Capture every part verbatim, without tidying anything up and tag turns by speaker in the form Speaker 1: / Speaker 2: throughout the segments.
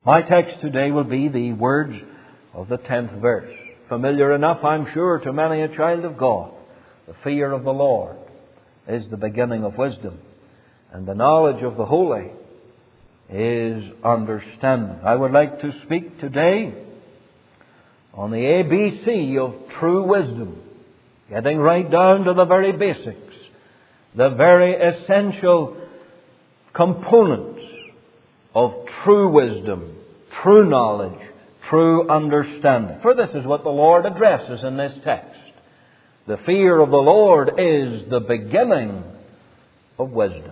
Speaker 1: My text today will be the words of the tenth verse. Familiar enough, I'm sure, to many a child of God. The fear of the Lord is the beginning of wisdom, and the knowledge of the holy is understanding. I would like to speak today on the A B C of true wisdom, getting right down to the very basics, the very essential components of true wisdom, true knowledge, true understanding. For this is what the Lord addresses in this text. The fear of the Lord is the beginning of wisdom.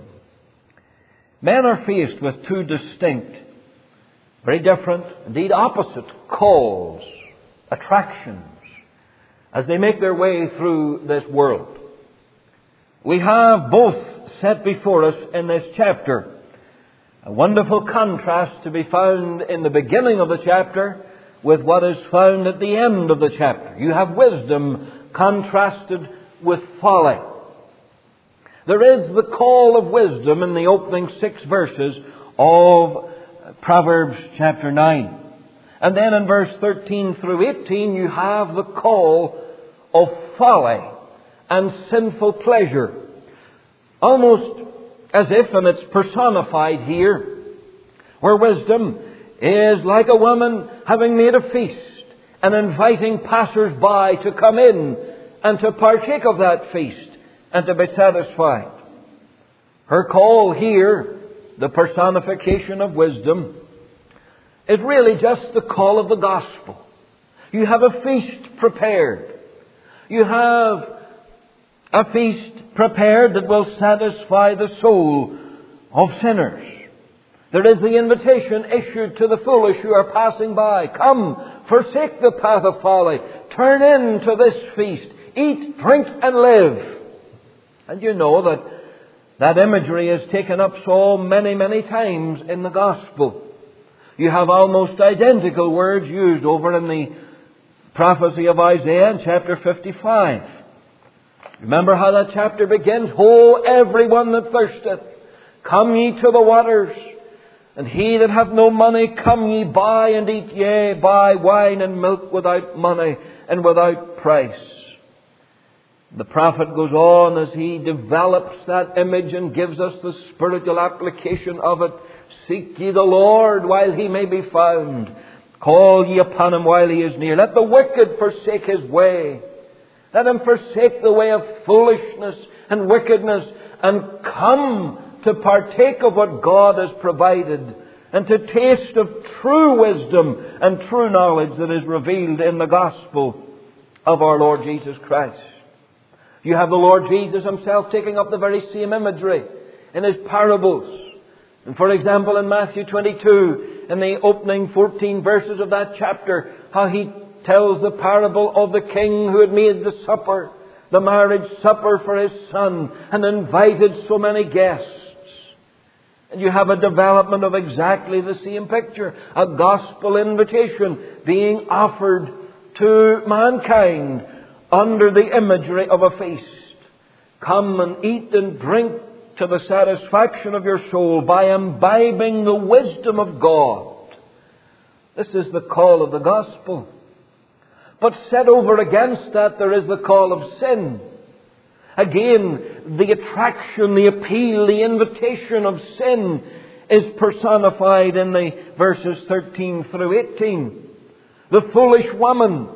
Speaker 1: Men are faced with two distinct, very different, indeed opposite calls, attractions, as they make their way through this world. We have both set before us in this chapter a wonderful contrast to be found in the beginning of the chapter with what is found at the end of the chapter. You have wisdom contrasted with folly. There is the call of wisdom in the opening six verses of Proverbs chapter nine. And then in verse thirteen through eighteen you have the call of folly and sinful pleasure. Almost as if, and it's personified here, where wisdom is like a woman having made a feast and inviting passers-by to come in and to partake of that feast and to be satisfied. Her call here, the personification of wisdom, is really just the call of the gospel. You have a feast prepared. You have a feast prepared that will satisfy the soul of sinners. There is the invitation issued to the foolish who are passing by. Come, forsake the path of folly. Turn into this feast. Eat, drink, and live. And you know that that imagery is taken up so many, many times in the gospel. You have almost identical words used over in the prophecy of Isaiah in chapter fifty-five. Remember how that chapter begins? Ho, everyone that thirsteth, come ye to the waters. And he that hath no money, come ye buy and eat, yea, buy wine and milk without money and without price. The prophet goes on as he develops that image and gives us the spiritual application of it. Seek ye the Lord while he may be found. Call ye upon him while he is near. Let the wicked forsake his way. Let him forsake the way of foolishness and wickedness and come to partake of what God has provided and to taste of true wisdom and true knowledge that is revealed in the gospel of our Lord Jesus Christ. You have the Lord Jesus himself taking up the very same imagery in his parables. And for example, in Matthew twenty-two, in the opening fourteen verses of that chapter, how he tells the parable of the king who had made the supper, the marriage supper for his son, and invited so many guests. And you have a development of exactly the same picture. A gospel invitation being offered to mankind under the imagery of a feast. Come and eat and drink to the satisfaction of your soul by imbibing the wisdom of God. This is the call of the gospel. But set over against that, there is the call of sin. Again, the attraction, the appeal, the invitation of sin is personified in the verses thirteen through eighteen. The foolish woman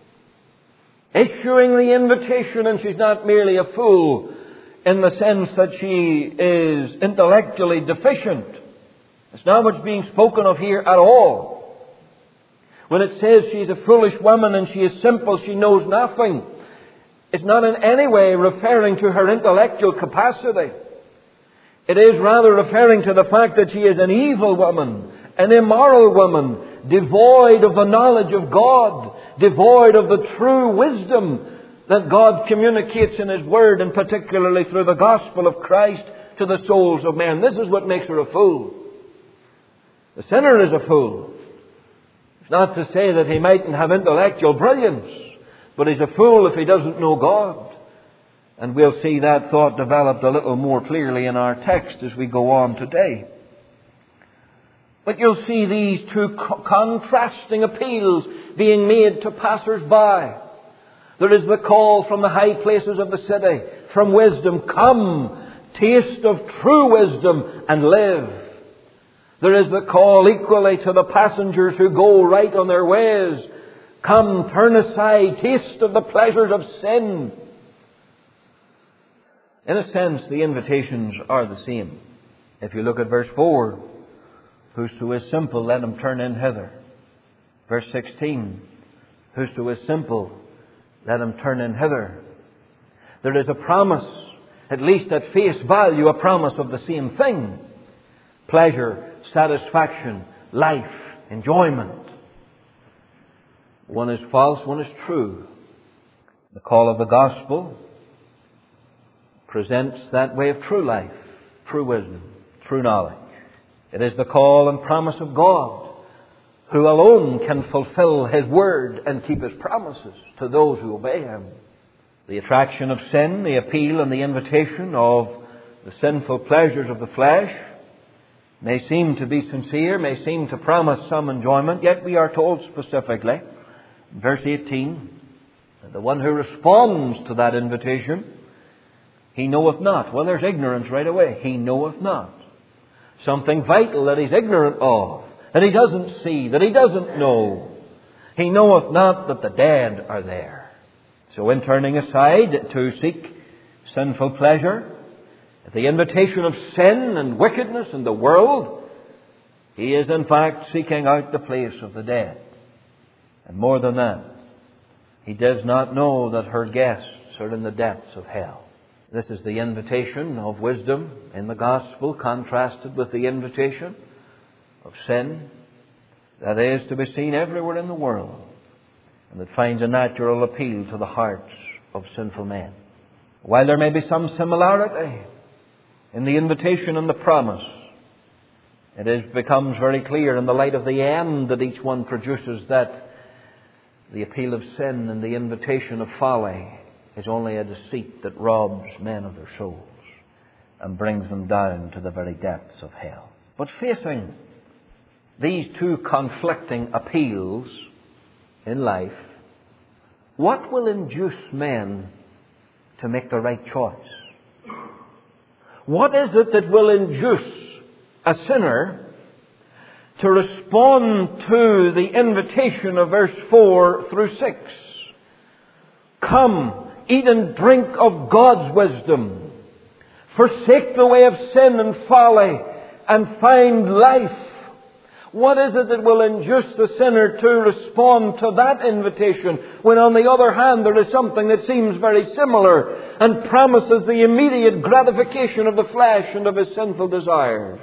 Speaker 1: issuing the invitation, and she's not merely a fool in the sense that she is intellectually deficient. It's not what's being spoken of here at all. When it says she's a foolish woman and she is simple, she knows nothing, it's not in any way referring to her intellectual capacity. It is rather referring to the fact that she is an evil woman, an immoral woman, devoid of the knowledge of God, devoid of the true wisdom that God communicates in His Word, and particularly through the gospel of Christ to the souls of men. This is what makes her a fool. The sinner is a fool. It's not to say that he mightn't have intellectual brilliance, but he's a fool if he doesn't know God. And we'll see that thought developed a little more clearly in our text as we go on today. But you'll see these two co- contrasting appeals being made to passers-by. There is the call from the high places of the city, from wisdom, come, taste of true wisdom and live. There is the call equally to the passengers who go right on their ways, come, turn aside, taste of the pleasures of sin. In a sense, the invitations are the same. If you look at verse four, whoso is simple, let him turn in hither. Verse sixteen, whoso is simple, let him turn in hither. There is a promise, at least at face value, a promise of the same thing. Pleasure, satisfaction, life, enjoyment. One is false, one is true. The call of the gospel presents that way of true life, true wisdom, true knowledge. It is the call and promise of God, who alone can fulfill His word and keep His promises to those who obey Him. The attraction of sin, the appeal and the invitation of the sinful pleasures of the flesh may seem to be sincere, may seem to promise some enjoyment, yet we are told specifically, in verse eighteen, that the one who responds to that invitation, he knoweth not. Well, there's ignorance right away. He knoweth not. Something vital that he's ignorant of, that he doesn't see, that he doesn't know. He knoweth not that the dead are there. So in turning aside to seek sinful pleasure, at the invitation of sin and wickedness in the world, he is in fact seeking out the place of the dead. And more than that, he does not know that her guests are in the depths of hell. This is the invitation of wisdom in the gospel, contrasted with the invitation of sin that is to be seen everywhere in the world, and that finds a natural appeal to the hearts of sinful men. While there may be some similarity in the invitation and the promise, it is, becomes very clear in the light of the end that each one produces that the appeal of sin and the invitation of folly is only a deceit that robs men of their souls and brings them down to the very depths of hell. But facing these two conflicting appeals in life, what will induce men to make the right choice? What is it that will induce a sinner to respond to the invitation of verse four through six? Come, eat and drink of God's wisdom. Forsake the way of sin and folly and find life. What is it that will induce the sinner to respond to that invitation when on the other hand there is something that seems very similar and promises the immediate gratification of the flesh and of his sinful desires?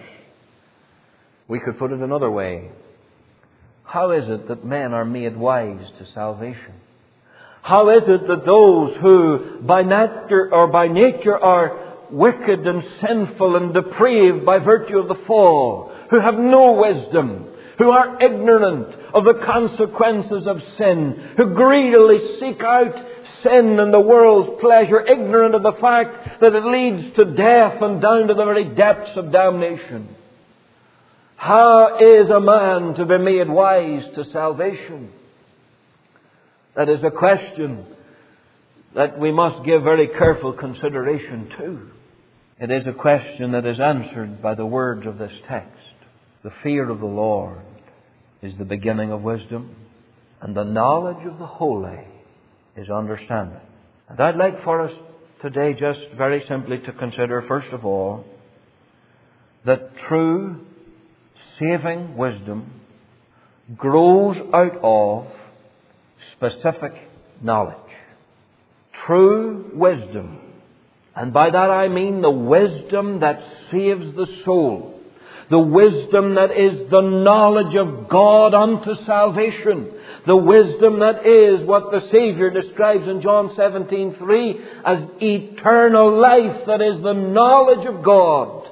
Speaker 1: We could put it another way. How is it that men are made wise to salvation? How is it that those who by nature or by nature are wicked and sinful and depraved by virtue of the fall, who have no wisdom, who are ignorant of the consequences of sin, who greedily seek out sin and the world's pleasure, ignorant of the fact that it leads to death and down to the very depths of damnation? How is a man to be made wise to salvation? That is a question that we must give very careful consideration to. It is a question that is answered by the words of this text. The fear of the Lord is the beginning of wisdom, and the knowledge of the holy is understanding. And I'd like for us today just very simply to consider, first of all, that true saving wisdom grows out of specific knowledge. True wisdom. And by that I mean the wisdom that saves the soul. The wisdom that is the knowledge of God unto salvation. The wisdom that is what the Savior describes in John seventeen three as eternal life, that is the knowledge of God.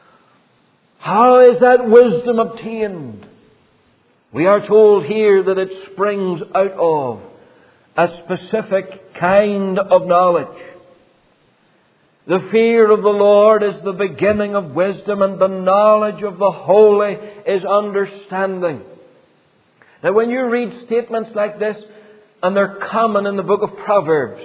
Speaker 1: How is that wisdom obtained? We are told here that it springs out of a specific kind of knowledge. The fear of the Lord is the beginning of wisdom, and the knowledge of the holy is understanding. Now, when you read statements like this, and they're common in the book of Proverbs,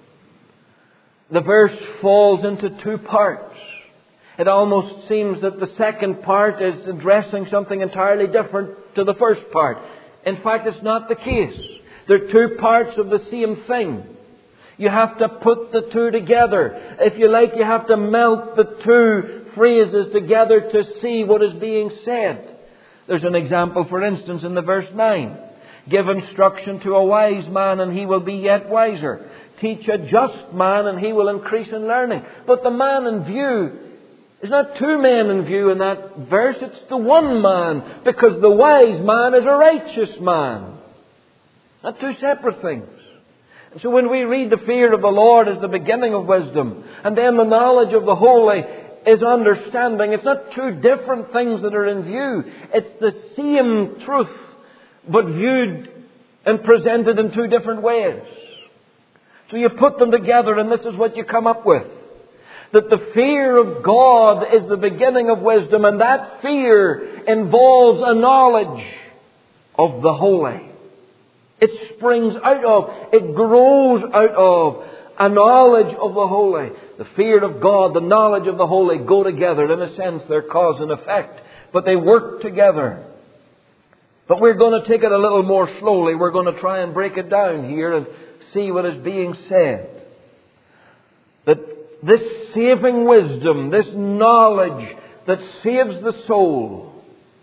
Speaker 1: the verse falls into two parts. It almost seems that the second part is addressing something entirely different to the first part. In fact, it's not the case. They're two parts of the same thing. You have to put the two together. If you like, you have to melt the two phrases together to see what is being said. There's an example, for instance, in the verse nine. Give instruction to a wise man, and he will be yet wiser. Teach a just man, and he will increase in learning. But the man in view is not two men in view in that verse. It's the one man, because the wise man is a righteous man. Not two separate things. And so when we read the fear of the Lord is the beginning of wisdom, and then the knowledge of the holy is understanding, it's not two different things that are in view. It's the same truth, but viewed and presented in two different ways. So you put them together, and this is what you come up with. That the fear of God is the beginning of wisdom, and that fear involves a knowledge of the holy. It springs out of, it grows out of a knowledge of the holy. The fear of God, the knowledge of the holy go together. In a sense, they're cause and effect, but they work together. But we're going to take it a little more slowly. We're going to try and break it down here and see what is being said. That this saving wisdom, this knowledge that saves the soul,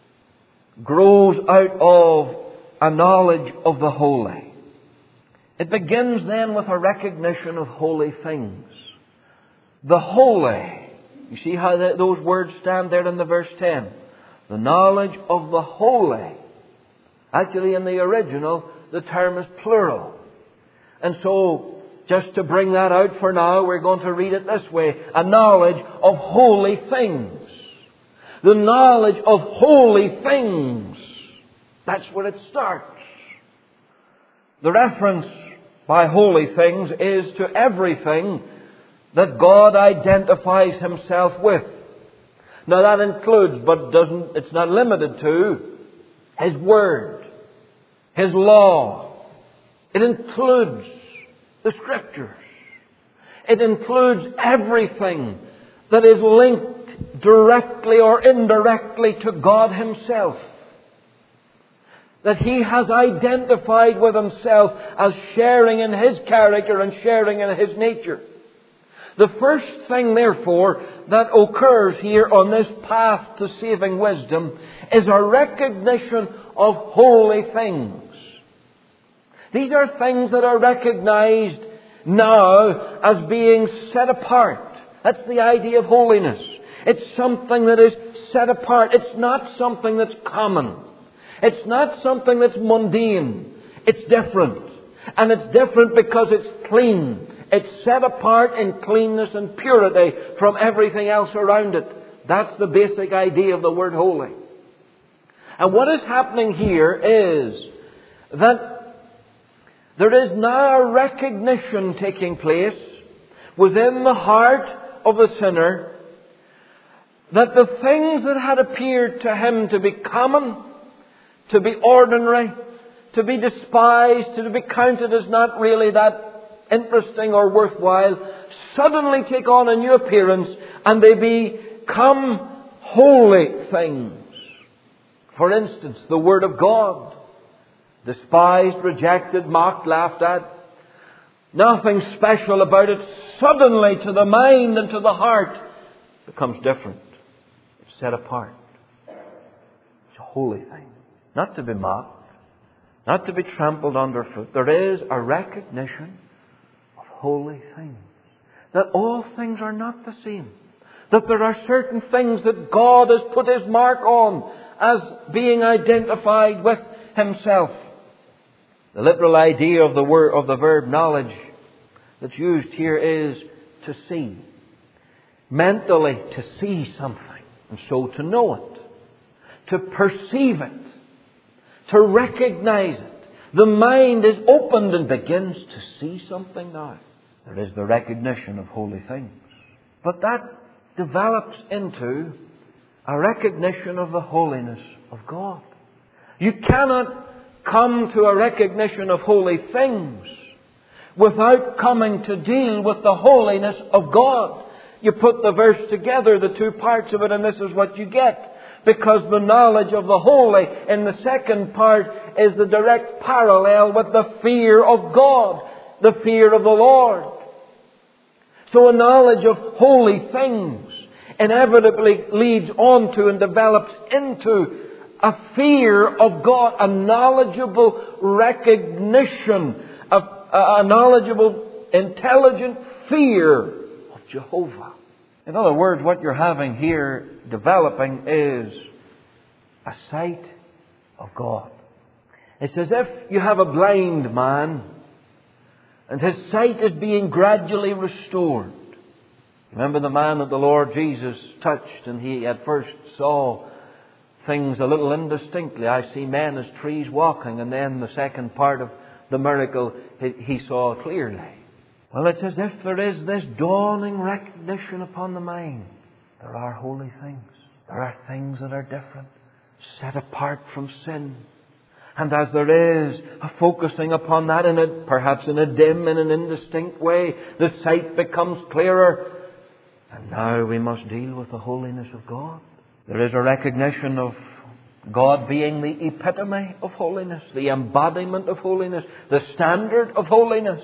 Speaker 1: grows out of a knowledge of the holy. It begins then with a recognition of holy things. The holy. You see how the, those words stand there in the verse ten. The knowledge of the holy. Actually, in the original, the term is plural. And so, just to bring that out for now, we're going to read it this way. A knowledge of holy things. The knowledge of holy things. That's where it starts. The reference by holy things is to everything that God identifies Himself with. Now that includes, but doesn't, it's not limited to, His Word, His law. It includes the Scriptures. It includes everything that is linked directly or indirectly to God Himself. That He has identified with Himself as sharing in His character and sharing in His nature. The first thing, therefore, that occurs here on this path to saving wisdom is a recognition of holy things. These are things that are recognized now as being set apart. That's the idea of holiness. It's something that is set apart. It's not something that's common. It's not something that's mundane. It's different. And it's different because it's clean. It's set apart in cleanness and purity from everything else around it. That's the basic idea of the word holy. And what is happening here is that there is now a recognition taking place within the heart of the sinner that the things that had appeared to him to be common, to be ordinary, to be despised, to be counted as not really that interesting or worthwhile, suddenly take on a new appearance and they become holy things. For instance, the Word of God. Despised, rejected, mocked, laughed at. Nothing special about it. Suddenly to the mind and to the heart becomes different. It's set apart. It's a holy thing. Not to be mocked. Not to be trampled underfoot. There is a recognition of holy things. That all things are not the same. That there are certain things that God has put His mark on as being identified with Himself. The literal idea of the word of the verb knowledge that's used here is to see. Mentally to see something, and so to know it. To perceive it. To recognize it. The mind is opened and begins to see something now. There is the recognition of holy things. But that develops into a recognition of the holiness of God. You cannot come to a recognition of holy things without coming to deal with the holiness of God. You put the verse together, the two parts of it, and this is what you get. Because the knowledge of the holy in the second part is the direct parallel with the fear of God, the fear of the Lord. So a knowledge of holy things inevitably leads on to and develops into a fear of God, a knowledgeable recognition, a, a knowledgeable, intelligent fear of Jehovah. In other words, what you're having here developing is a sight of God. It's as if you have a blind man and his sight is being gradually restored. Remember the man that the Lord Jesus touched, and he at first saw things a little indistinctly. I see men as trees walking. And then the second part of the miracle, he saw clearly. Well, it's as if there is this dawning recognition upon the mind. There are holy things. There are things that are different, set apart from sin. And as there is a focusing upon that, in a, perhaps in a dim and an indistinct way, the sight becomes clearer. And now we must deal with the holiness of God. There is a recognition of God being the epitome of holiness, the embodiment of holiness, the standard of holiness.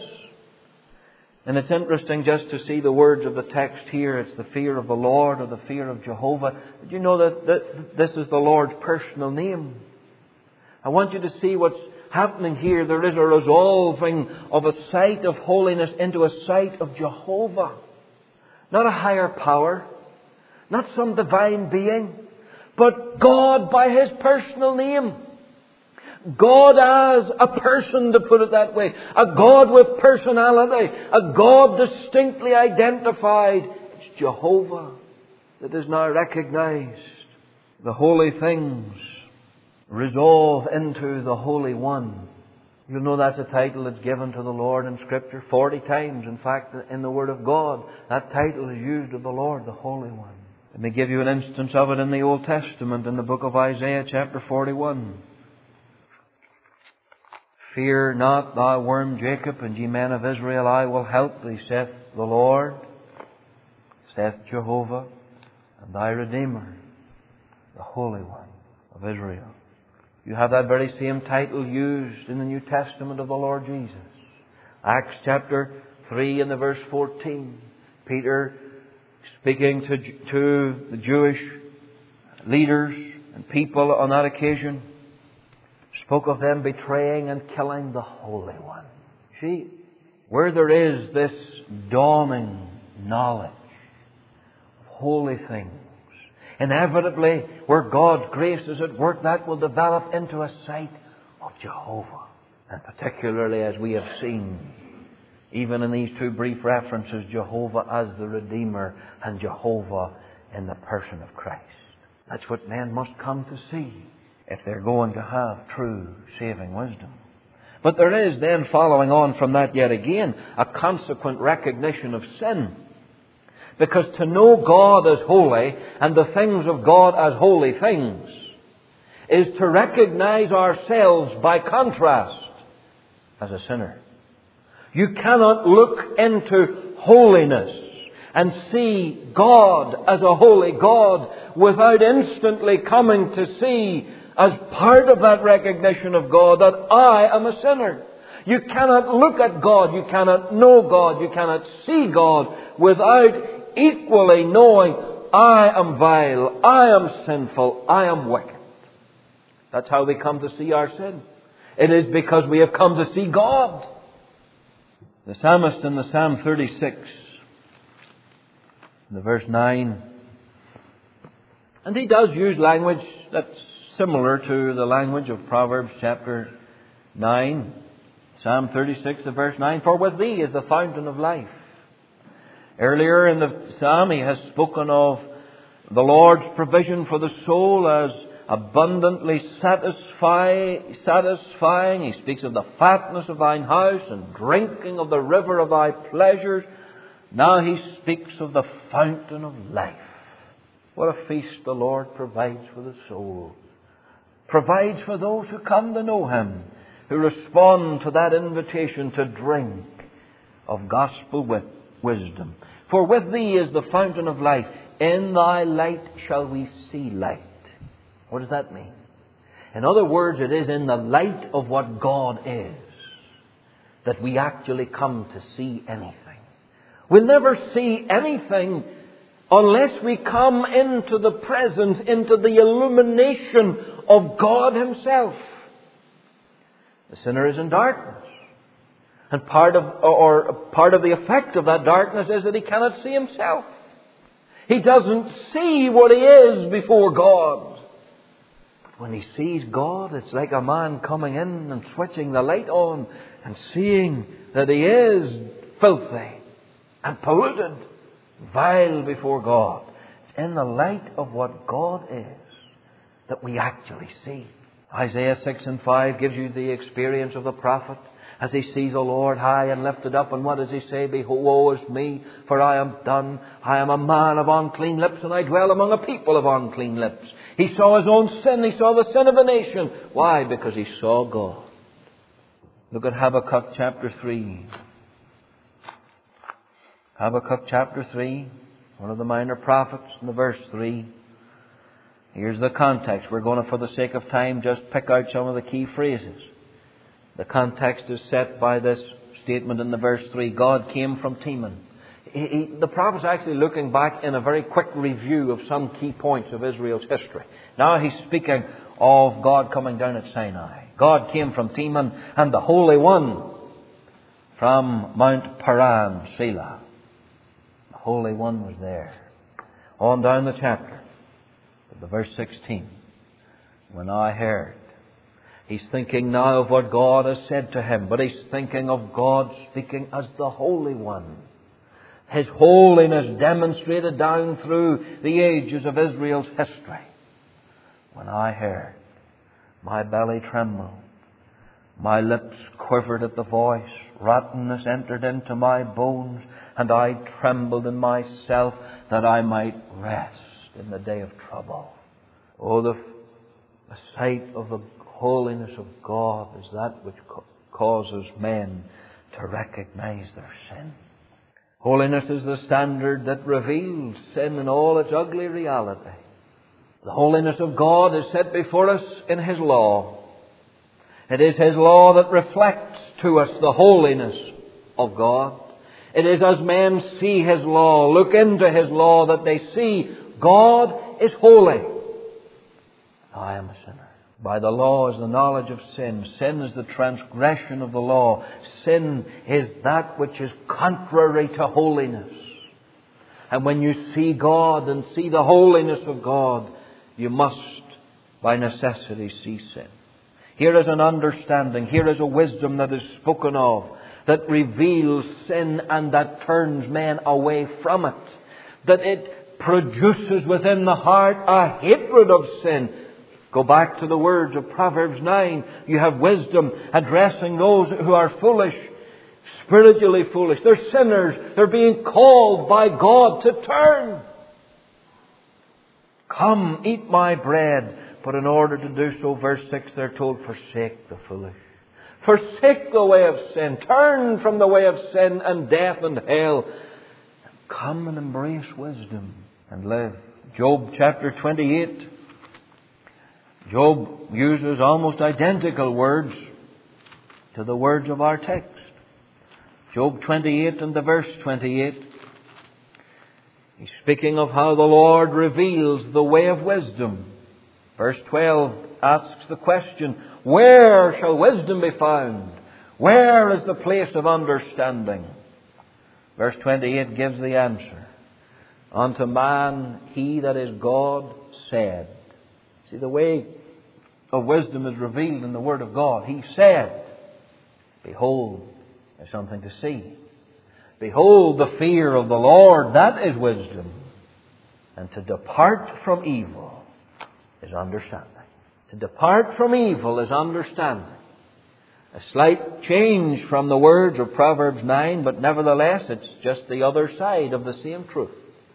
Speaker 1: And it's interesting just to see the words of the text here. It's the fear of the Lord, or the fear of Jehovah. Did you know that, that this is the Lord's personal name? I want you to see what's happening here. There is a resolving of a sight of holiness into a sight of Jehovah. Not a higher power, not some divine being, but God by His personal name. God as a person, to put it that way. A God with personality. A God distinctly identified. It's Jehovah that is now recognized. The holy things resolve into the Holy One. You'll know that's a title that's given to the Lord in Scripture forty times. In fact, in the Word of God, that title is used of the Lord, the Holy One. Let me give you an instance of it in the Old Testament, in the book of Isaiah, chapter forty-one. Fear not, thou worm Jacob, and ye men of Israel, I will help thee, saith the Lord, saith Jehovah, and thy Redeemer, the Holy One of Israel. You have that very same title used in the New Testament of the Lord Jesus. Acts chapter three and the verse fourteen. Peter, speaking to, to the Jewish leaders and people on that occasion, spoke of them betraying and killing the Holy One. See, where there is this dawning knowledge of holy things, inevitably, where God's grace is at work, that will develop into a sight of Jehovah. And particularly, as we have seen, even in these two brief references, Jehovah as the Redeemer and Jehovah in the person of Christ. That's what men must come to see if they're going to have true saving wisdom. But there is then, following on from that yet again, a consequent recognition of sin. Because to know God as holy and the things of God as holy things is to recognize ourselves by contrast as a sinner. You cannot look into holiness and see God as a holy God without instantly coming to see, as part of that recognition of God, that I am a sinner. You cannot look at God, you cannot know God, you cannot see God without equally knowing I am vile, I am sinful, I am wicked. That's how we come to see our sin. It is because we have come to see God. The psalmist in the Psalm thirty-six, in the verse nine, and he does use language that's similar to the language of Proverbs chapter nine. Psalm thirty-six, the verse nine, for with thee is the fountain of life. Earlier in the psalm, he has spoken of the Lord's provision for the soul as abundantly satisfy, satisfying. He speaks of the fatness of thine house and drinking of the river of thy pleasures. Now he speaks of the fountain of life. What a feast the Lord provides for the soul. Provides for those who come to know Him, who respond to that invitation to drink of gospel wisdom. For with Thee is the fountain of life. In Thy light shall we see light. What does that mean? In other words, it is in the light of what God is that we actually come to see anything. We'll never see anything unless we come into the presence, into the illumination of God Himself. The sinner is in darkness. And part of, or part of the effect of that darkness is that he cannot see himself. He doesn't see what he is before God. But when he sees God, it's like a man coming in and switching the light on and seeing that he is filthy and polluted, vile before God. It's in the light of what God is that we actually see. Isaiah six and five gives you the experience of the prophet as he sees the Lord high and lifted up. And what does he say? Behold, woe is me, for I am done. I am a man of unclean lips, and I dwell among a people of unclean lips. He saw his own sin. He saw the sin of a nation. Why? Because he saw God. Look at Habakkuk chapter three. Habakkuk chapter three, one of the minor prophets, in the verse three. Here's the context. We're going to, for the sake of time, just pick out some of the key phrases. The context is set by this statement in the verse three. God came from Teman. He, he, the prophet's actually looking back in a very quick review of some key points of Israel's history. Now he's speaking of God coming down at Sinai. God came from Teman, and the Holy One from Mount Paran, Selah. The Holy One was there. On down the chapter, the verse sixteen. When I heard. He's thinking now of what God has said to him, but he's thinking of God speaking as the Holy One. His holiness demonstrated down through the ages of Israel's history. When I heard, my belly trembled, my lips quivered at the voice, rottenness entered into my bones, and I trembled in myself that I might rest in the day of trouble. Oh, the, the sight of the holiness of God is that which causes men to recognize their sin. Holiness is the standard that reveals sin in all its ugly reality. The holiness of God is set before us in His law. It is His law that reflects to us the holiness of God. It is as men see His law, look into His law, that they see God is holy. I am a sinner. By the law is the knowledge of sin. Sin is the transgression of the law. Sin is that which is contrary to holiness. And when you see God and see the holiness of God, you must, by necessity, see sin. Here is an understanding. Here is a wisdom that is spoken of, that reveals sin and that turns men away from it. That it produces within the heart a hatred of sin. Go back to the words of Proverbs nine. You have wisdom addressing those who are foolish, spiritually foolish. They're sinners. They're being called by God to turn. Come, eat my bread. But in order to do so, verse six, they're told, forsake the foolish. Forsake the way of sin. Turn from the way of sin and death and hell. Come and embrace wisdom and live. Job chapter twenty-eight. Job uses almost identical words to the words of our text. Job twenty-eight and the verse twenty-eight. He's speaking of how the Lord reveals the way of wisdom. Verse twelve asks the question, where shall wisdom be found? Where is the place of understanding? Verse twenty-eight gives the answer. Unto man he that is God said. See, the way of wisdom is revealed in the Word of God. He said, behold, there's something to see. Behold, the fear of the Lord, that is wisdom. And to depart from evil is understanding. To depart from evil is understanding. A slight change from the words of Proverbs nine, but nevertheless it's just the other side of the same truth.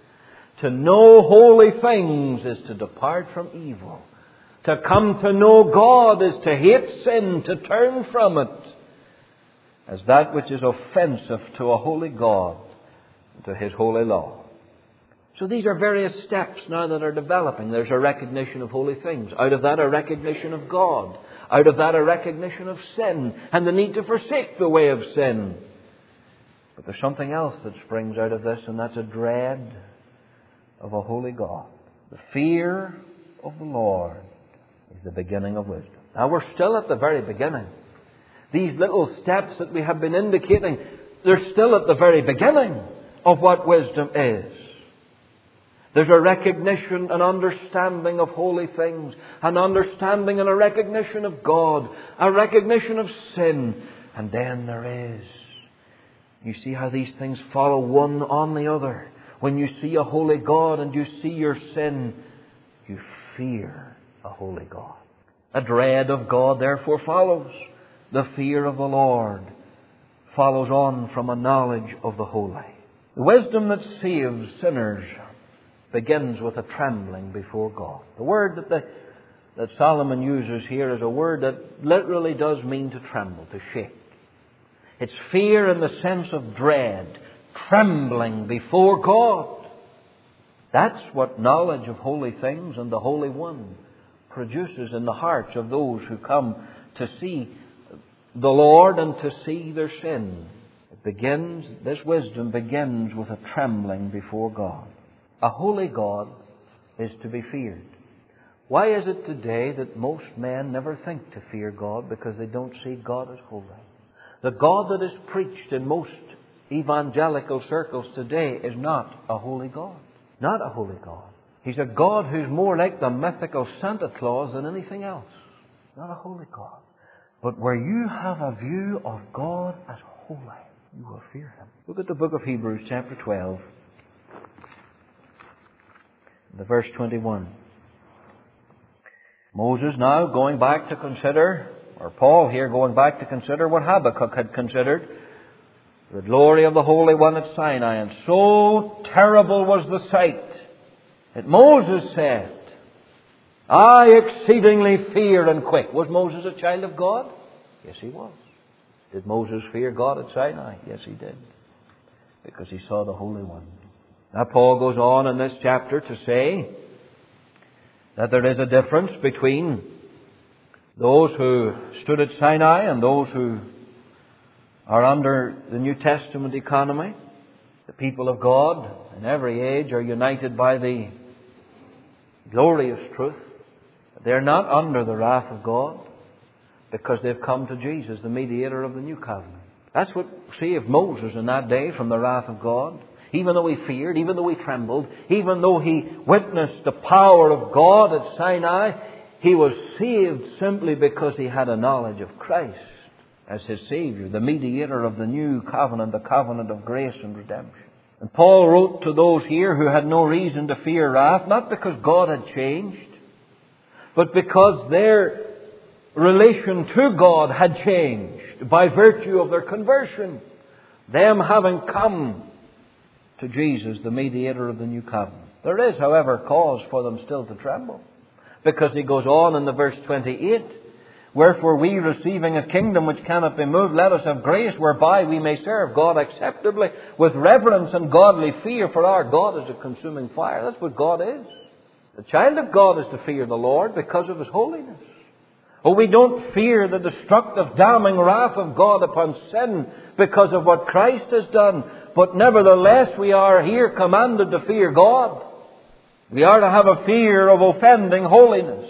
Speaker 1: To know holy things is to depart from evil. To come to know God is to hate sin, to turn from it as that which is offensive to a holy God, to His holy law. So these are various steps now that are developing. There's a recognition of holy things. Out of that, a recognition of God. Out of that, a recognition of sin and the need to forsake the way of sin. But there's something else that springs out of this, and that's a dread of a holy God. The fear of the Lord is the beginning of wisdom. Now we're still at the very beginning. These little steps that we have been indicating, they're still at the very beginning of what wisdom is. There's a recognition, an understanding of holy things, an understanding and a recognition of God, a recognition of sin. And then there is, you see how these things follow one on the other. When you see a holy God and you see your sin, you fear a holy God. A dread of God therefore follows. The fear of the Lord follows on from a knowledge of the holy. The wisdom that saves sinners begins with a trembling before God. The word that, the, that Solomon uses here is a word that literally does mean to tremble, to shake. It's fear in the sense of dread, trembling before God. That's what knowledge of holy things and the Holy One produces in the hearts of those who come to see the Lord and to see their sin. It begins, this wisdom begins with a trembling before God. A holy God is to be feared. Why is it today that most men never think to fear God? Because they don't see God as holy. The God that is preached in most evangelical circles today is not a holy God. Not a holy God. He's a God who's more like the mythical Santa Claus than anything else. Not a holy God. But where you have a view of God as holy, you will fear Him. Look at the book of Hebrews chapter twelve. The verse twenty-one. Moses now going back to consider, or Paul here going back to consider what Habakkuk had considered, the glory of the Holy One at Sinai. And so terrible was the sight that Moses said, I exceedingly fear and quake. Was Moses a child of God? Yes, he was. Did Moses fear God at Sinai? Yes, he did. Because he saw the Holy One. Now Paul goes on in this chapter to say that there is a difference between those who stood at Sinai and those who are under the New Testament economy. The people of God in every age are united by the glorious truth. They're not under the wrath of God because they've come to Jesus, the mediator of the new covenant. That's what saved Moses in that day from the wrath of God. Even though he feared, even though he trembled, even though he witnessed the power of God at Sinai, he was saved simply because he had a knowledge of Christ as his Savior, the mediator of the new covenant, the covenant of grace and redemption. And Paul wrote to those here who had no reason to fear wrath, not because God had changed, but because their relation to God had changed by virtue of their conversion. Them having come to Jesus, the mediator of the new covenant. There is, however, cause for them still to tremble. Because he goes on in the verse twenty-eight, wherefore we, receiving a kingdom which cannot be moved, let us have grace whereby we may serve God acceptably with reverence and godly fear, for our God is a consuming fire. That's what God is. The child of God is to fear the Lord because of His holiness. Oh, we don't fear the destructive, damning wrath of God upon sin because of what Christ has done. But nevertheless, we are here commanded to fear God. We are to have a fear of offending holiness.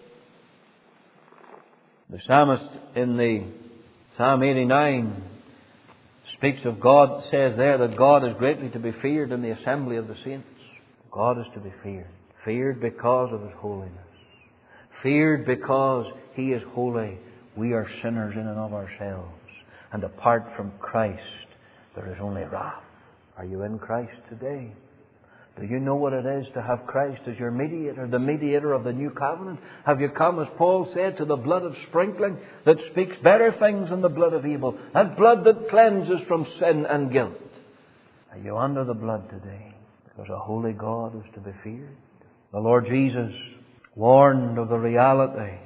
Speaker 1: The psalmist in the Psalm eighty-nine speaks of God, says there that God is greatly to be feared in the assembly of the saints. God is to be feared. Feared because of His holiness. Feared because He is holy. We are sinners in and of ourselves. And apart from Christ, there is only wrath. Are you in Christ today? Do you know what it is to have Christ as your mediator, the mediator of the new covenant? Have you come, as Paul said, to the blood of sprinkling that speaks better things than the blood of Abel, that blood that cleanses from sin and guilt? Are you under the blood today? Because a holy God is to be feared. The Lord Jesus warned of the reality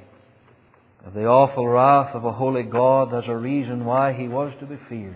Speaker 1: of the awful wrath of a holy God as a reason why He was to be feared.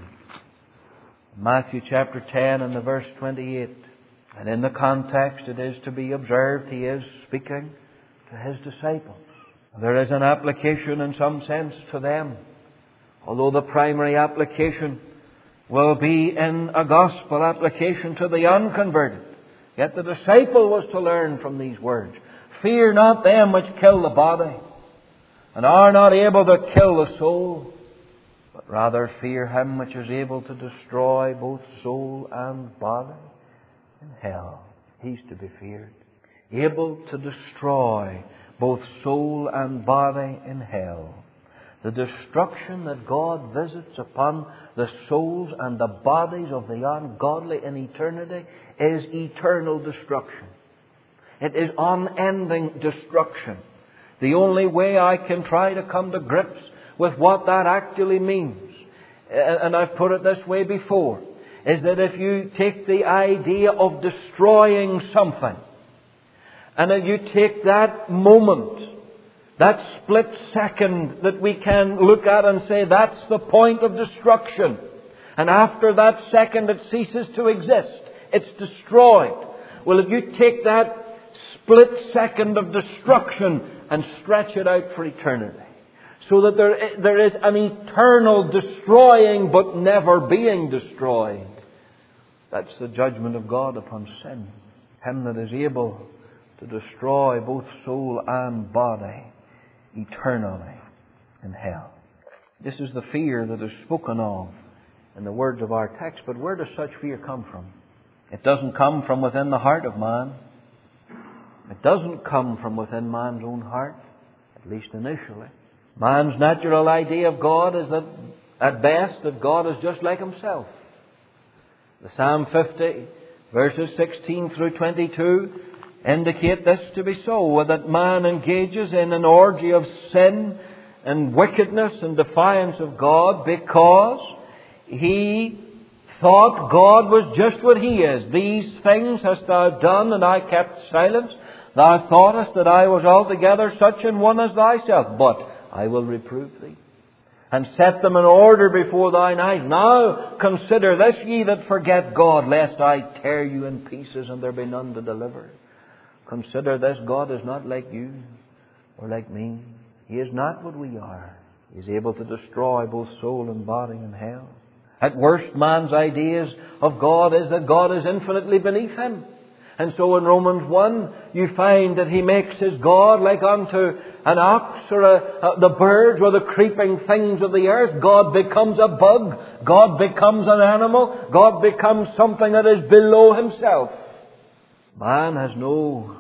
Speaker 1: Matthew chapter ten and the verse twenty-eight. And in the context it is to be observed, He is speaking to His disciples. There is an application in some sense to them, although the primary application will be in a gospel application to the unconverted. Yet the disciple was to learn from these words. Fear not them which kill the body, and are not able to kill the soul, but rather fear Him which is able to destroy both soul and body in hell. He's to be feared. Able to destroy both soul and body in hell. The destruction that God visits upon the souls and the bodies of the ungodly in eternity is eternal destruction. It is unending destruction. The only way I can try to come to grips with what that actually means, and I've put it this way before, is that if you take the idea of destroying something, and if you take that moment, that split second that we can look at and say that's the point of destruction, and after that second it ceases to exist, it's destroyed. Well, if you take that split second of destruction and stretch it out for eternity, so that there, there is an eternal destroying but never being destroyed, that's the judgment of God upon sin. Him that is able to destroy both soul and body eternally in hell. This is the fear that is spoken of in the words of our text. But where does such fear come from? It doesn't come from within the heart of man. It doesn't come from within man's own heart, at least initially. Man's natural idea of God is that, at best, that God is just like himself. The Psalm fifty, verses sixteen through twenty-two, indicate this to be so, that man engages in an orgy of sin and wickedness and defiance of God because he thought God was just what He is. These things hast thou done, and I kept silence. Thou thoughtest that I was altogether such an one as thyself, but I will reprove thee, and set them in order before thine eyes. Now consider this, ye that forget God, lest I tear you in pieces, and there be none to deliver. Consider this, God is not like you or like me. He is not what we are. He is able to destroy both soul and body in hell. At worst, man's ideas of God is that God is infinitely beneath him. And so in Romans one, you find that he makes his God like unto an ox or a, a, the birds or the creeping things of the earth. God becomes a bug. God becomes an animal. God becomes something that is below himself. Man has no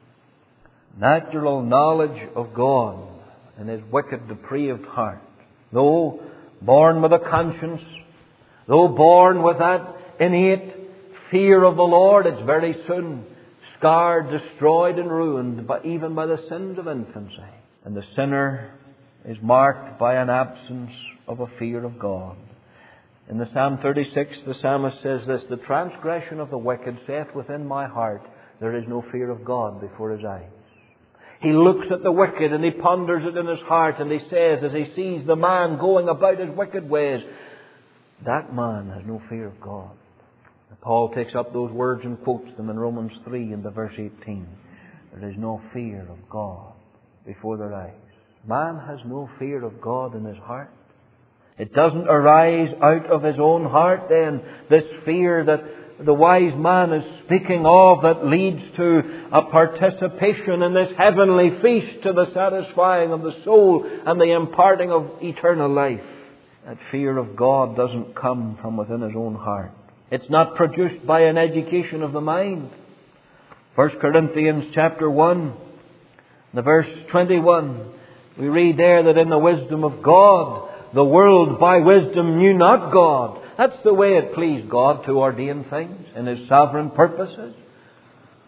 Speaker 1: natural knowledge of God in his wicked, depraved heart. Though born with a conscience, though born with that innate fear of the Lord, it's very soon scarred, destroyed and ruined, by, even by the sins of infancy. And the sinner is marked by an absence of a fear of God. In the Psalm thirty-six, the psalmist says this, the transgression of the wicked saith within my heart, there is no fear of God before his eyes. He looks at the wicked and he ponders it in his heart, and he says, as he sees the man going about his wicked ways, that man has no fear of God. And Paul takes up those words and quotes them in Romans three in the verse eighteen. There is no fear of God before their eyes. Man has no fear of God in his heart. It doesn't arise out of his own heart then, this fear that the wise man is speaking of that leads to a participation in this heavenly feast to the satisfying of the soul and the imparting of eternal life. That fear of God doesn't come from within his own heart. It's not produced by an education of the mind. First Corinthians chapter one, the verse twenty-one, we read there that in the wisdom of God, the world by wisdom knew not God. That's the way it pleased God to ordain things in His sovereign purposes.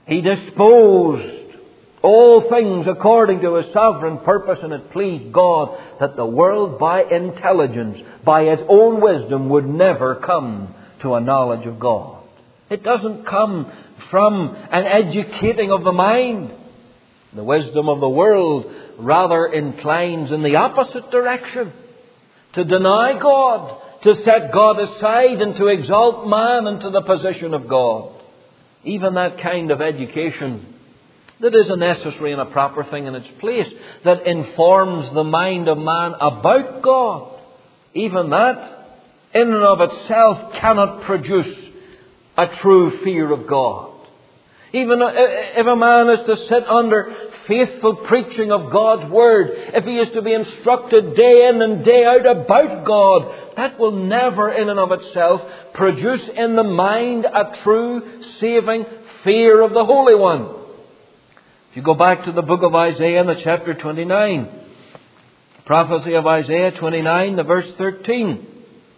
Speaker 1: He disposed all things according to His sovereign purpose, and it pleased God that the world by intelligence, by its own wisdom, would never come to a knowledge of God. It doesn't come from an educating of the mind. The wisdom of the world rather inclines in the opposite direction, to deny God, to set God aside, and to exalt man into the position of God. Even that kind of education that is a necessary and a proper thing in its place, that informs the mind of man about God, even that in and of itself cannot produce a true fear of God. Even if a man is to sit under faithful preaching of God's Word, if he is to be instructed day in and day out about God, that will never in and of itself produce in the mind a true saving fear of the Holy One. If you go back to the book of Isaiah in the chapter twenty-nine, prophecy of Isaiah twenty-nine, the verse thirteen.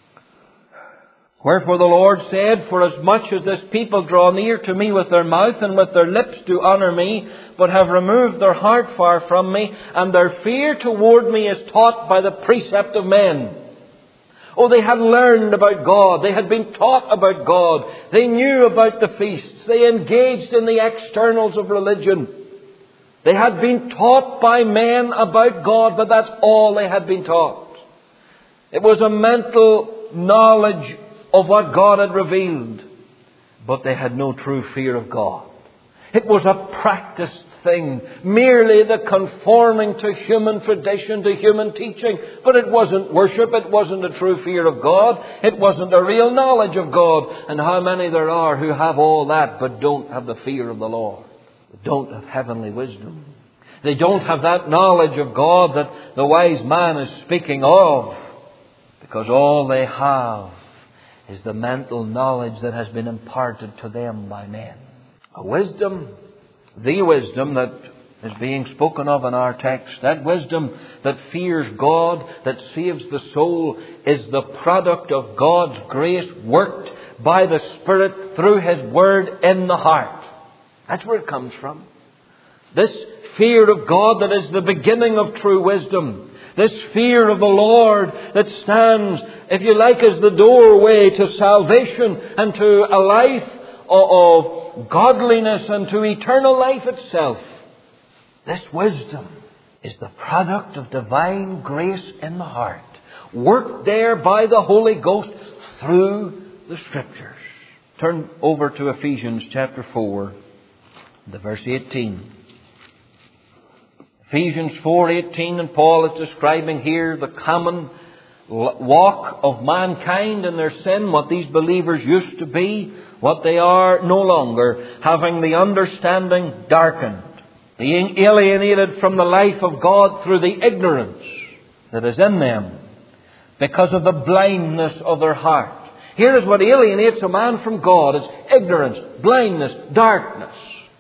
Speaker 1: Wherefore the Lord said, For as much as this people draw near to me with their mouth and with their lips do honour me, but have removed their heart far from me, and their fear toward me is taught by the precept of men. Oh, they had learned about God. They had been taught about God. They knew about the feasts. They engaged in the externals of religion. They had been taught by men about God, but that's all they had been taught. It was a mental knowledge of what God had revealed, but they had no true fear of God. It was a practiced thing, merely the conforming to human tradition, to human teaching, but it wasn't worship, it wasn't a true fear of God, it wasn't a real knowledge of God. And how many there are who have all that but don't have the fear of the Lord, don't have heavenly wisdom. They don't have that knowledge of God that the wise man is speaking of, because all they have is the mental knowledge that has been imparted to them by men. A wisdom, the wisdom that is being spoken of in our text, that wisdom that fears God, that saves the soul, is the product of God's grace worked by the Spirit through His Word in the heart. That's where it comes from. This fear of God that is the beginning of true wisdom. This fear of the Lord that stands, if you like, as the doorway to salvation and to a life of godliness and to eternal life itself. This wisdom is the product of divine grace in the heart, worked there by the Holy Ghost through the Scriptures. Turn over to Ephesians chapter four, the verse eighteen. Ephesians four eighteen, and Paul is describing here the common walk of mankind in their sin, what these believers used to be, what they are no longer, having the understanding darkened, being alienated from the life of God through the ignorance that is in them because of the blindness of their heart. Here is what alienates a man from God. It's ignorance, blindness, darkness.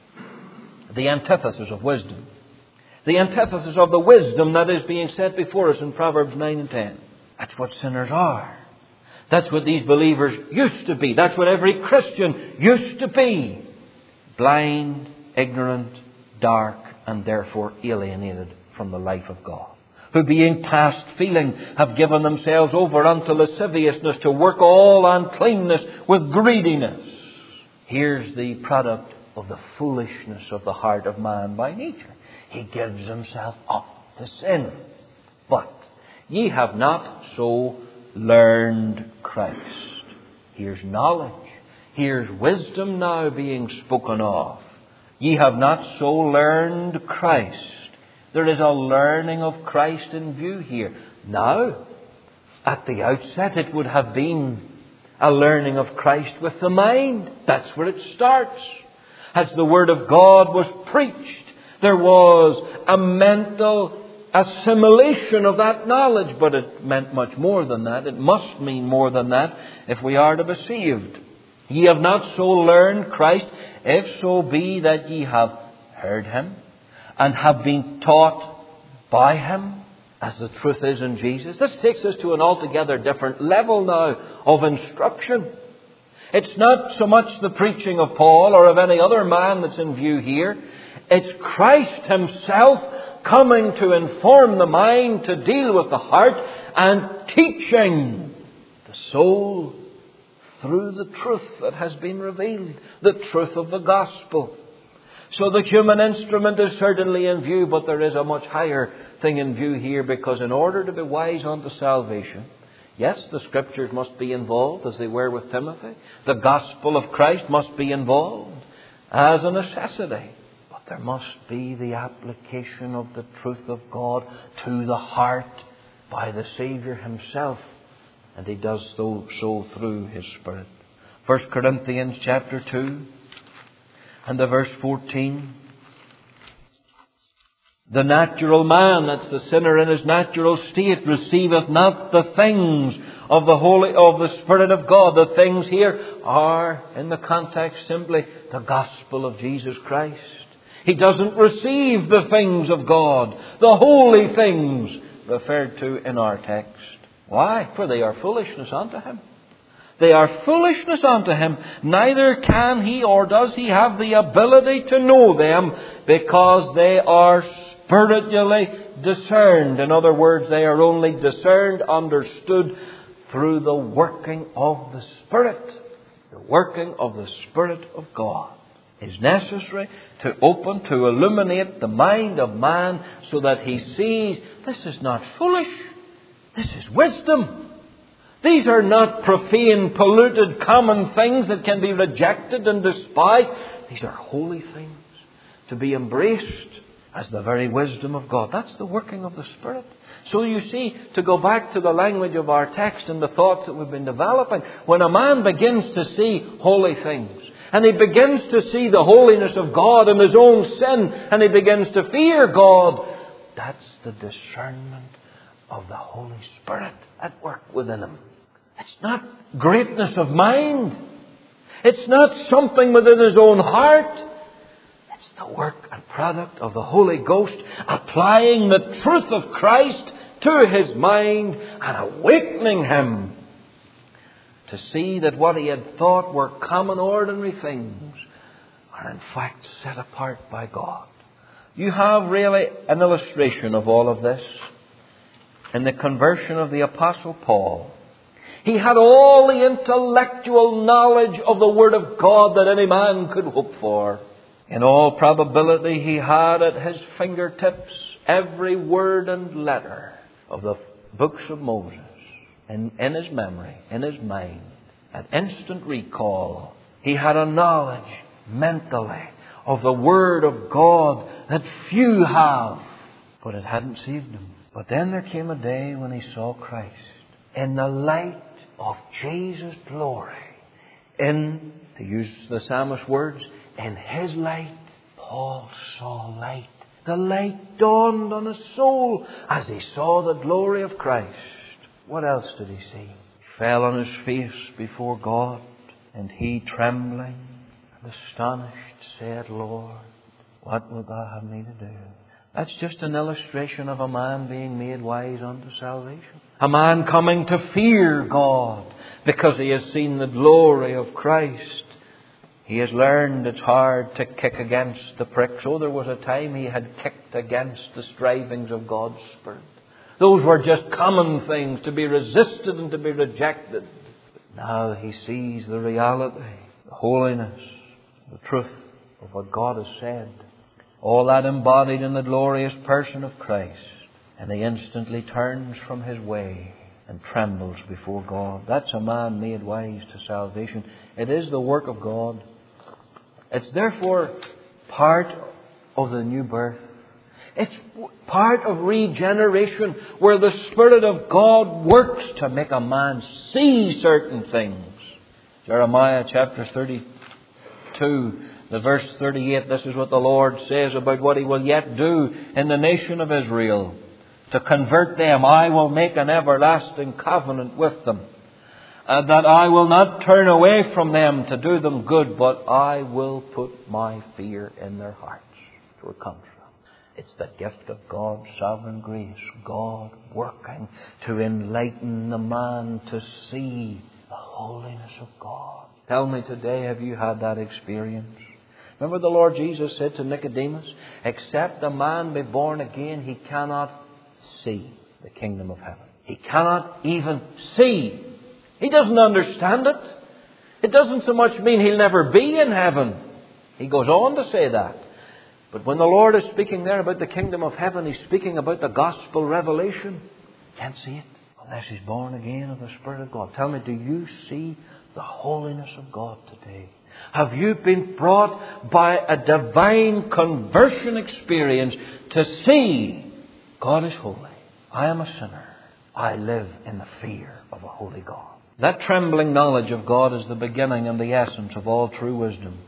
Speaker 1: The antithesis of wisdom. The antithesis of the wisdom that is being set before us in Proverbs nine and ten. That's what sinners are. That's what these believers used to be. That's what every Christian used to be. Blind, ignorant, dark, and therefore alienated from the life of God. Who being past feeling have given themselves over unto lasciviousness, to work all uncleanness with greediness. Here's the product of the foolishness of the heart of man by nature. He gives himself up to sin. But ye have not so learned Christ. Here's knowledge. Here's wisdom now being spoken of. Ye have not so learned Christ. There is a learning of Christ in view here. Now, at the outset, it would have been a learning of Christ with the mind. That's where it starts. As the Word of God was preached, there was a mental assimilation of that knowledge, but it meant much more than that. It must mean more than that if we are to be saved. Ye have not so learned Christ, if so be that ye have heard Him and have been taught by Him, as the truth is in Jesus. This takes us to an altogether different level now of instruction. It's not so much the preaching of Paul or of any other man that's in view here. It's Christ Himself coming to inform the mind, to deal with the heart, and teaching the soul through the truth that has been revealed, the truth of the gospel. So the human instrument is certainly in view, but there is a much higher thing in view here, because in order to be wise unto salvation, yes, the Scriptures must be involved as they were with Timothy. The gospel of Christ must be involved as a necessity. But there must be the application of the truth of God to the heart by the Saviour Himself. And He does so, so through His Spirit. First Corinthians chapter two and the verse fourteen. The natural man, that's the sinner in his natural state, receiveth not the things of the Holy, of the Spirit of God. The things here are, in the context, simply the gospel of Jesus Christ. He doesn't receive the things of God, the holy things referred to in our text. Why? For they are foolishness unto him. They are foolishness unto him. Neither can he or does he have the ability to know them, because they are spiritually discerned. In other words, they are only discerned, understood through the working of the Spirit. The working of the Spirit of God is necessary to open, to illuminate the mind of man, so that he sees this is not foolish. This is wisdom. These are not profane, polluted, common things that can be rejected and despised. These are holy things to be embraced as the very wisdom of God. That's the working of the Spirit. So you see, to go back to the language of our text and the thoughts that we've been developing, when a man begins to see holy things, and he begins to see the holiness of God and his own sin, and he begins to fear God, that's the discernment of the Holy Spirit at work within him. It's not greatness of mind. It's not something within his own heart. It's the work and product of the Holy Ghost applying the truth of Christ to his mind and awakening him to see that what he had thought were common, ordinary things are in fact set apart by God. You have really an illustration of all of this in the conversion of the Apostle Paul. He had all the intellectual knowledge of the Word of God that any man could hope for. In all probability, he had at his fingertips every word and letter of the books of Moses in, in his memory, in his mind, at instant recall. He had a knowledge mentally of the Word of God that few have, but it hadn't saved him. But then there came a day when he saw Christ in the light of Jesus' glory. In, to use the psalmist's words, in his light, Paul saw light. The light dawned on his soul as he saw the glory of Christ. What else did he see? He fell on his face before God, and he, trembling and astonished, said, Lord, what wilt thou have me to do? That's just an illustration of a man being made wise unto salvation. A man coming to fear God because he has seen the glory of Christ. He has learned it's hard to kick against the pricks. Oh, there was a time he had kicked against the strivings of God's Spirit. Those were just common things to be resisted and to be rejected. But now he sees the reality, the holiness, the truth of what God has said. All that embodied in the glorious person of Christ. And he instantly turns from his way and trembles before God. That's a man made wise to salvation. It is the work of God. It's therefore part of the new birth. It's part of regeneration, where the Spirit of God works to make a man see certain things. Jeremiah chapter thirty-two, the verse thirty-eight, this is what the Lord says about what He will yet do in the nation of Israel. To convert them, I will make an everlasting covenant with them. Uh, that I will not turn away from them to do them good, but I will put my fear in their hearts. That's where it comes from. It's the gift of God's sovereign grace. God working to enlighten the man to see the holiness of God. Tell me today, have you had that experience? Remember the Lord Jesus said to Nicodemus, except a man be born again, he cannot see the kingdom of heaven. He cannot even see. He doesn't understand it. It doesn't so much mean he'll never be in heaven. He goes on to say that. But when the Lord is speaking there about the kingdom of heaven, He's speaking about the gospel revelation. Can't see it unless he's born again of the Spirit of God. Tell me, do you see the holiness of God today? Have you been brought by a divine conversion experience to see God is holy? I am a sinner. I live in the fear of a holy God. That trembling knowledge of God is the beginning and the essence of all true wisdom.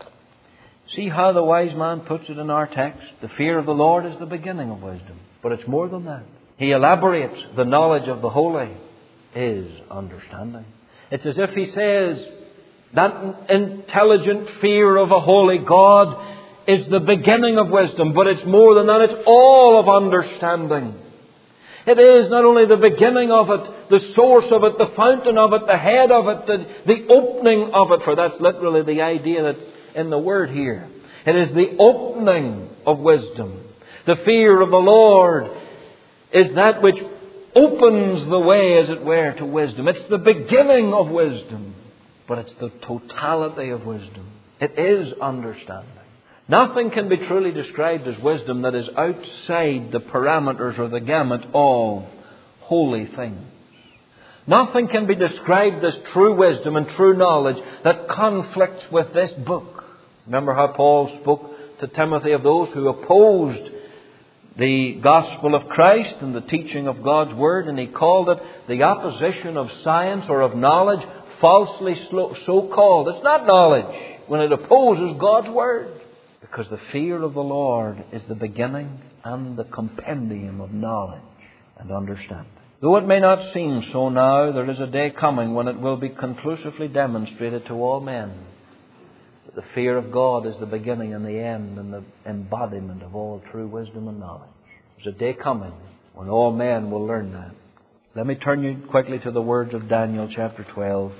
Speaker 1: See how the wise man puts it in our text? The fear of the Lord is the beginning of wisdom. But it's more than that. He elaborates the knowledge of the holy is understanding. It's as if he says that intelligent fear of a holy God is the beginning of wisdom. But it's more than that. It's all of understanding. It is not only the beginning of it, the source of it, the fountain of it, the head of it, the, the opening of it. For that's literally the idea that's in the word here. It is the opening of wisdom. The fear of the Lord is that which opens the way, as it were, to wisdom. It's the beginning of wisdom, but it's the totality of wisdom. It is understanding. Nothing can be truly described as wisdom that is outside the parameters or the gamut of holy things. Nothing can be described as true wisdom and true knowledge that conflicts with this book. Remember how Paul spoke to Timothy of those who opposed the gospel of Christ and the teaching of God's Word, and he called it the opposition of science or of knowledge, falsely so called. It's not knowledge when it opposes God's Word, because the fear of the Lord is the beginning and the compendium of knowledge and understanding. Though it may not seem so now, there is a day coming when it will be conclusively demonstrated to all men that the fear of God is the beginning and the end and the embodiment of all true wisdom and knowledge. There's a day coming when all men will learn that. Let me turn you quickly to the words of Daniel chapter twelve,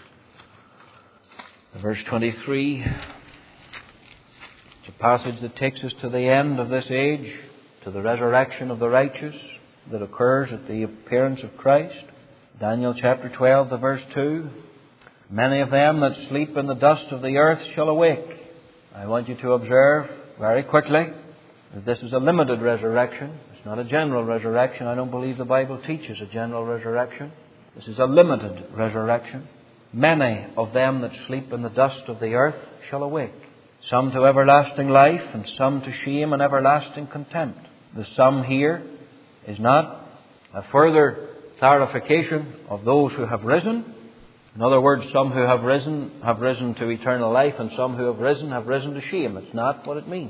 Speaker 1: verse twenty-three. It's a passage that takes us to the end of this age, to the resurrection of the righteous that occurs at the appearance of Christ. Daniel chapter twelve, the verse two. Many of them that sleep in the dust of the earth shall awake. I want you to observe very quickly that this is a limited resurrection. It's not a general resurrection. I don't believe the Bible teaches a general resurrection. This is a limited resurrection. Many of them that sleep in the dust of the earth shall awake. Some to everlasting life, and some to shame and everlasting contempt. The some here is not a further clarification of those who have risen. In other words, some who have risen have risen to eternal life, and some who have risen have risen to shame. It's not what it means.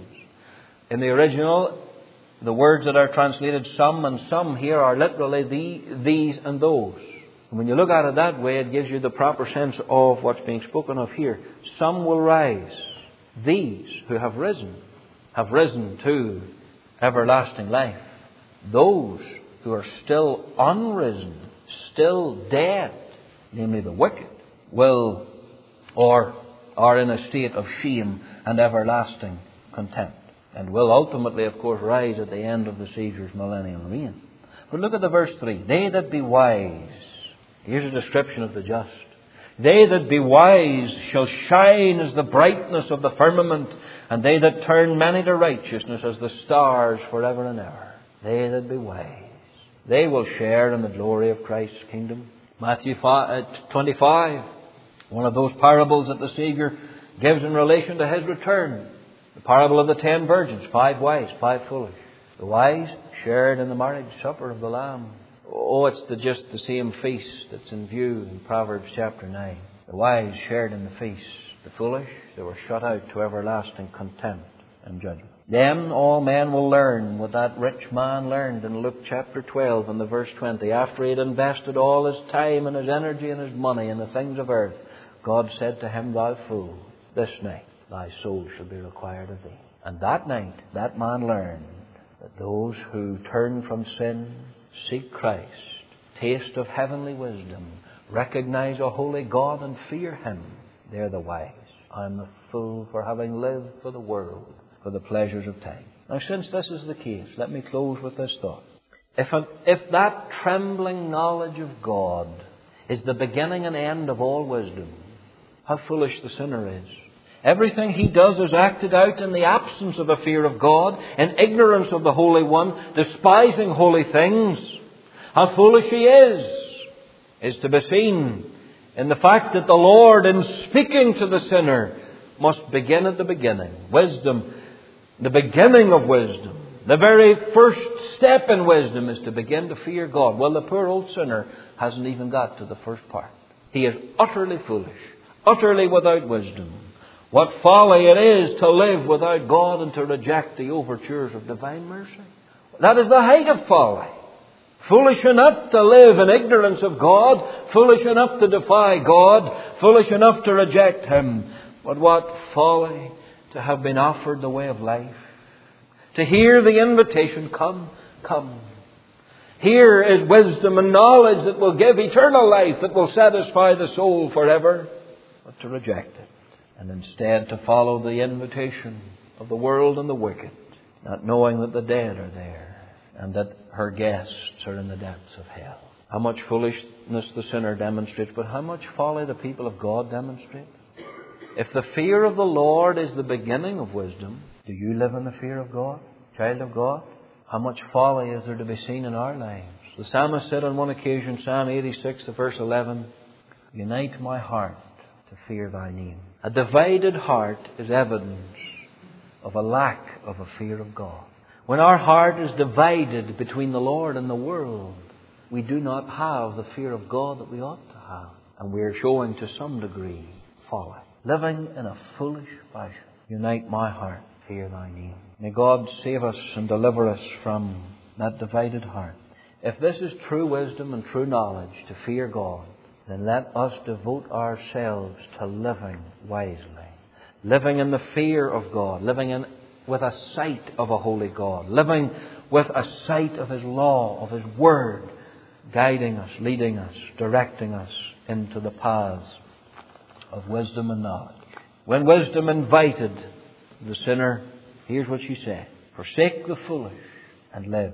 Speaker 1: In the original, the words that are translated some and some here are literally the, these and those. And when you look at it that way, it gives you the proper sense of what's being spoken of here. Some will rise. These who have risen have risen to everlasting life. Those who are still unrisen, still dead, namely the wicked, will or are in a state of shame and everlasting contempt, and will ultimately, of course, rise at the end of the Saviour's millennial reign. But look at the verse three. They that be wise. Here's a description of the just. They that be wise shall shine as the brightness of the firmament, and they that turn many to righteousness as the stars forever and ever. They that be wise. They will share in the glory of Christ's kingdom. Matthew twenty-five, one of those parables that the Saviour gives in relation to His return. The parable of the ten virgins, five wise, five foolish. The wise shared in the marriage supper of the Lamb. Oh, it's the, just the same feast that's in view in Proverbs chapter nine. The wise shared in the feast. The foolish, they were shut out to everlasting contempt and judgment. Then all men will learn what that rich man learned in Luke chapter twelve and the verse twenty. After he had invested all his time and his energy and his money in the things of earth, God said to him, Thou fool, this night thy soul shall be required of thee. And that night that man learned that those who turn from sin, seek Christ, taste of heavenly wisdom, recognize a holy God and fear Him, They're the wise. I'm the fool for having lived for the world, for the pleasures of time. Now, since this is the case, let me close with this thought. If, an, if that trembling knowledge of God is the beginning and end of all wisdom, how foolish the sinner is. Everything he does is acted out in the absence of a fear of God, in ignorance of the Holy One, despising holy things. How foolish he is, is to be seen in the fact that the Lord, in speaking to the sinner, must begin at the beginning. Wisdom, the beginning of wisdom, the very first step in wisdom is to begin to fear God. Well, the poor old sinner hasn't even got to the first part. He is utterly foolish, utterly without wisdom. What folly it is to live without God and to reject the overtures of divine mercy. That is the height of folly. Foolish enough to live in ignorance of God, foolish enough to defy God, foolish enough to reject Him. But what folly to have been offered the way of life. To hear the invitation, come, come. Here is wisdom and knowledge that will give eternal life, that will satisfy the soul forever. But to reject it, and instead to follow the invitation of the world and the wicked, not knowing that the dead are there, and that her guests are in the depths of hell. How much foolishness the sinner demonstrates, but how much folly the people of God demonstrate. If the fear of the Lord is the beginning of wisdom, do you live in the fear of God, child of God? How much folly is there to be seen in our lives? The psalmist said on one occasion, Psalm eighty-six, verse eleven, unite my heart to fear thy name. A divided heart is evidence of a lack of a fear of God. When our heart is divided between the Lord and the world, we do not have the fear of God that we ought to have. And we are showing to some degree folly. Living in a foolish fashion. Unite my heart, fear thy name. May God save us and deliver us from that divided heart. If this is true wisdom and true knowledge, to fear God, then let us devote ourselves to living wisely. Living in the fear of God. Living in with a sight of a holy God. Living with a sight of His law, of His Word, guiding us, leading us, directing us into the paths of wisdom and knowledge. When wisdom invited the sinner, here's what she said. Forsake the foolish and live,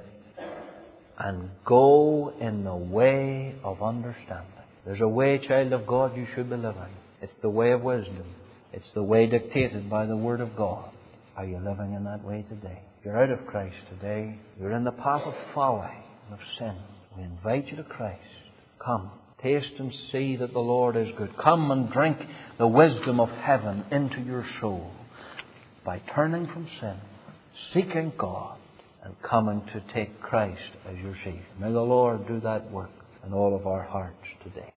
Speaker 1: and go in the way of understanding. There's a way, child of God, you should be living. It's the way of wisdom. It's the way dictated by the Word of God. Are you living in that way today? If you're out of Christ today, you're in the path of folly and of sin. We invite you to Christ. Come, taste and see that the Lord is good. Come and drink the wisdom of heaven into your soul by turning from sin, seeking God, and coming to take Christ as your Savior. May the Lord do that work in all of our hearts today.